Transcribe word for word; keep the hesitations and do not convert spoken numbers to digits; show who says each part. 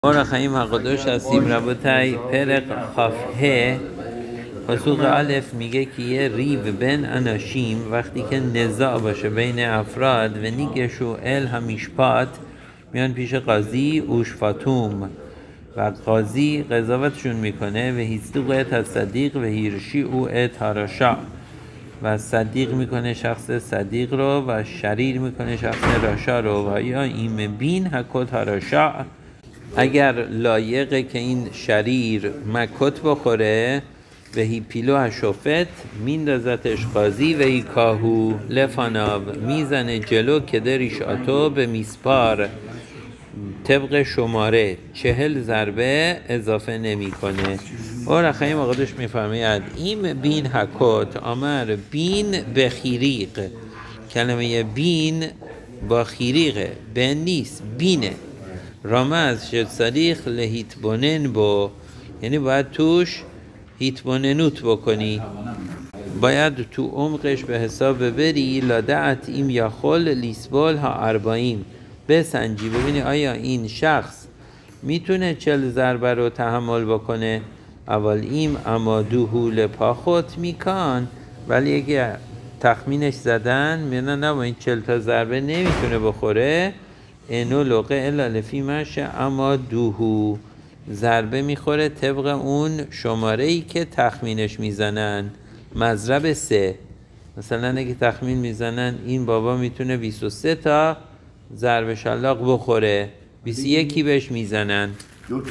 Speaker 1: اور החיים הקדוש هستیم ربوتای پرق خفه پسوق الف میگه که یه ریو بین اناشیم وقتی که نزاع باشه بین افراد و نیگشو ال همیشپات میان پیش قاضی اوشفاتوم و قاضی قضاوتشون میکنه و هیستوق ات صدیق و هیرشی او ات هارشا و صدیق میکنه شخص صدیق رو و شریر میکنه شخص راشا رو و یا این بین حکوت هارشا اگر لایقه که این شریر مکت بخوره و هی پیلو هشفت میندازتش قاضی و هی کاهو لفاناو میزنه جلو که دریش آتو به میسپار طبق شماره چهل ضربه اضافه نمی کنه. اور اخیم آقادش میفرمید این بین حکوت آمر بین بخیریق کلمه بین با خیریقه بین نیست بینه رامز شد صدیق لهیتبونن بو یعنی باید توش هیتبوننوت بکنی باید تو عمقش به حساب ببری لادعت ایم یا خل لیسبال ها ارباییم بسنجی ببینی آیا این شخص میتونه چل ضربه رو تحمل بکنه اول ایم اما دوهول پاخوت میکن ولی اگه تخمینش زدن میدن نه با این چل تا ضربه نمیتونه بخوره اینو لقه الا لفی مشه اما دوهو ضربه میخوره طبق اون شماره ای که تخمینش میزنن مضرب سه مثلا اگه تخمین میزنن این بابا میتونه بیست و سه تا ضرب شلاق بخوره بیست و یک بهش میزنن